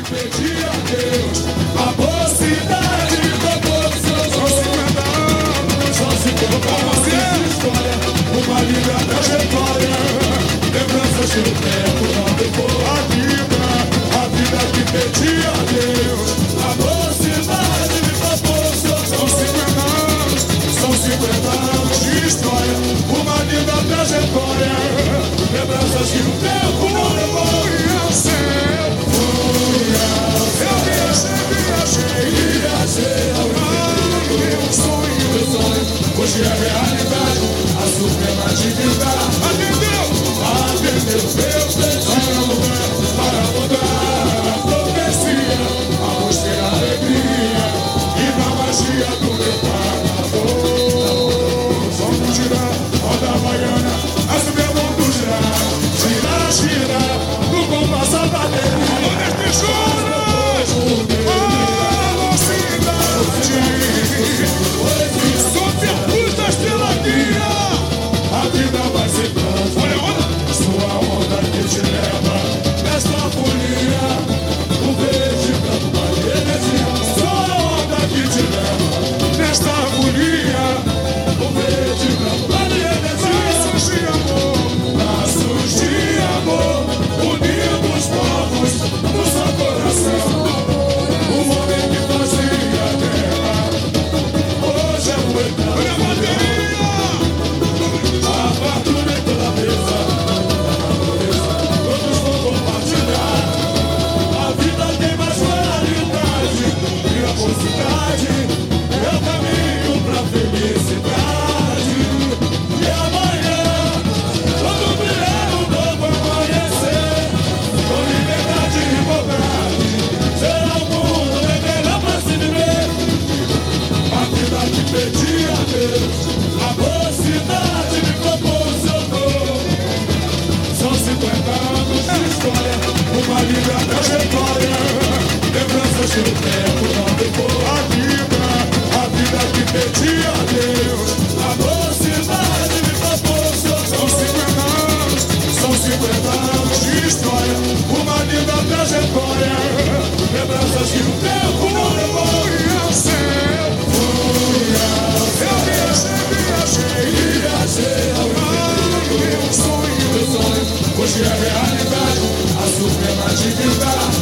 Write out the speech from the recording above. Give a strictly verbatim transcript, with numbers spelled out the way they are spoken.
pedi a Deus a mocidade e proporcionou. Só se colocava de história, uma linda trajetória, lembranças que o tempo não levou. A vida, a vida que pedi a Deus a mocidade e proporcionou. São cinquenta anos de história, uma linda trajetória, lembranças que o tempo não levou. Hoje é realidade, a suprema divindade atendeu, atendeu meu pedido para mudar a profecia, a luz ter alegria e na magia do meu pagador. Vamos tirar roda baiana, as meu mundo girar, girar, girar, no compasso da bateria. Neste choro, a cidade. A vida vai se transformar, sua onda que te leva nesta folia, o verde campo da energia. Sua onda que te leva nesta folia, o verde campo da energia. Laços de amor, laços de amor, unindo os povos no seu coração. O homem que fazia a guerra, hoje é o eterno. É o caminho pra felicidade. E amanhã, quando brilhar um novo amanhecer, com liberdade e liberdade, será o mundo bem melhor pra se viver. A vida que pedi a Deus, a mocidade me proporcionou. São cinquenta anos de história, uma linda trajetória, lembranças que o tempo não levou. A vida, a vida que pedi a Deus, a mocidade me proporcionou. São cinquenta anos, são cinquenta anos de história, uma linda trajetória, lembranças que o tempo não levou. E eu sei, eu viajei, viajei, viajei, meu sonho, meu sonho, hoje é realidade, a suprema divindade.